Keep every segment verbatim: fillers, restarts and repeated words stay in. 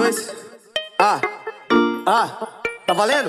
dois. Ah, ah, tá valendo?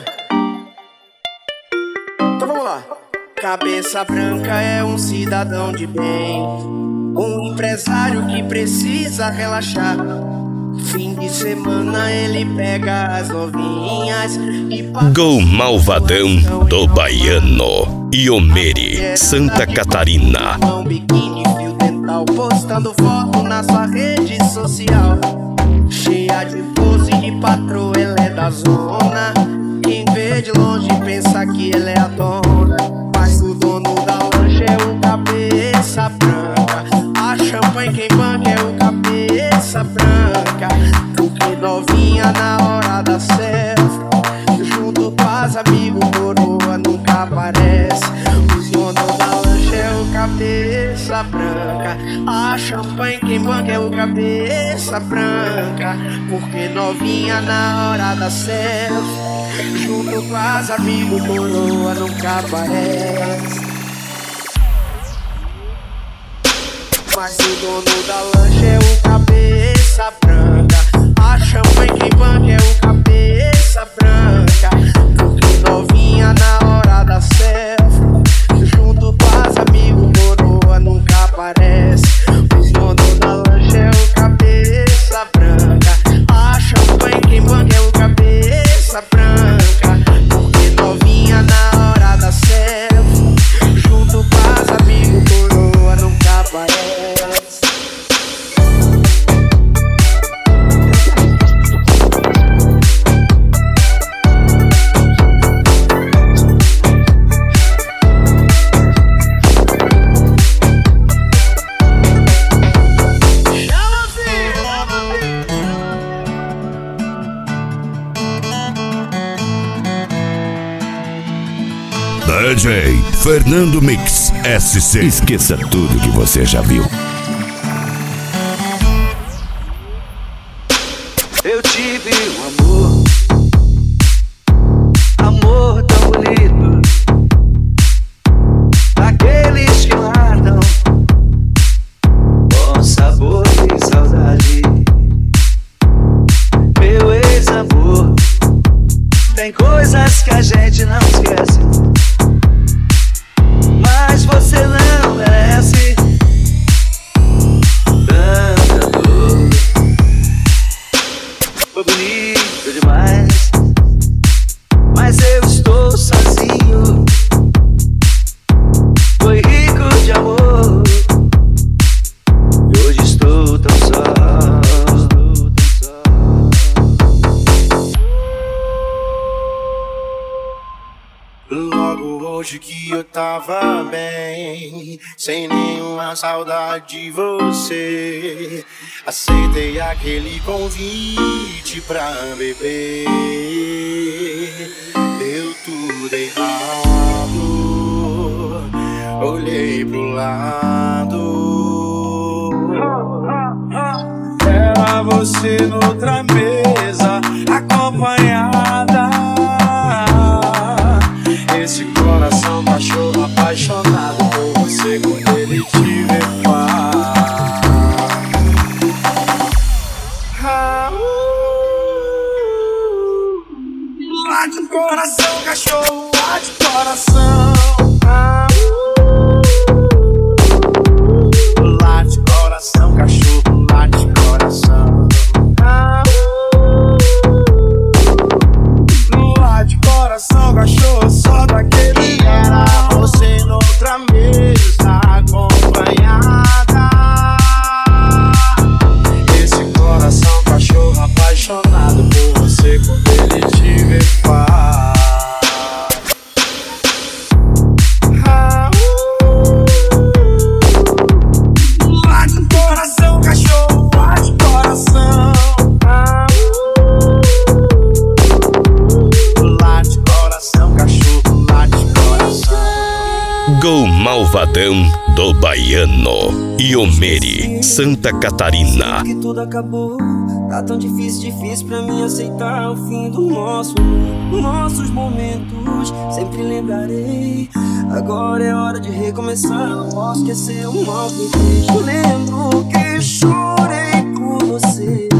Então vamos lá. Cabeça branca é um cidadão de bem, um empresário que precisa relaxar. Fim de semana ele pega as novinhas e Gol Malvadão do Baiano, Iomeri, Santa Catarina. Um biquíni, fio dental, postando foto na sua rede social. Cheia de pose de patroa, ela é da zona. Quem vê de longe pensa que ela é a dona, mas o dono da lancha é o cabeça branca. A champanhe quem banca é o cabeça branca. Porque novinha na hora da selfie, junto com as amigos, coroa nunca aparece. O dono da lancha é o cabeça branca. A champanhe quem banca é o cabeça branca. Porque novinha na hora da selfie, junto com as amigos, coroa nunca aparece. Mas o dono da lancha é o cabeça branca. A champanhe quem banca é o cabeça branca. Porque novinha na hora da selfie, junto com as amigos, coroa nunca aparece. O dono da lancha é o cabeça branca. A champanhe quem banca é o cabeça branca. Porque novinha na hora da selfie, junto com as amigos, coroa nunca aparece. D J Fernando Mix S C. Esqueça tudo que você já viu. Eu tive um amor, amor tão bonito, aqueles que matam com sabor e saudade. Meu ex-amor, tem coisas que a gente não esquece, mas você não merece tanta dor. Foi bonito demais, mas eu estou sozinho. Foi rico de amor, e hoje estou tão só. Logo hoje que eu tava bem, sem nenhuma saudade de você, aceitei aquele convite pra beber. Deu tudo errado, olhei pro lado, era você noutra mesa, acompanhada. Esse coração cachorro apaixonado por você, quando ele te vê falar. Ah, uh, late o coração, cachorro, late o coração. Ah, uh, late o coração, cachorro, late o coração. Ah, uh, late o coração, cachorro, só daquele era você noutra mesa acompanhada. Esse coração cachorro apaixonado por você, quando ele te vê falar. Ah, uh, late o coração, cachorro, late o coração. Ah, uh, late o coração, cachorro, late o coração. Gol Malvadão do Baiano, Iomeri, Santa Catarina. Que tudo acabou, tá tão difícil, difícil pra mim aceitar o fim do nosso, nossos momentos. Sempre lembrarei, agora é hora de recomeçar. Não posso esquecer o mal que eu fiz. Lembro que chorei por você,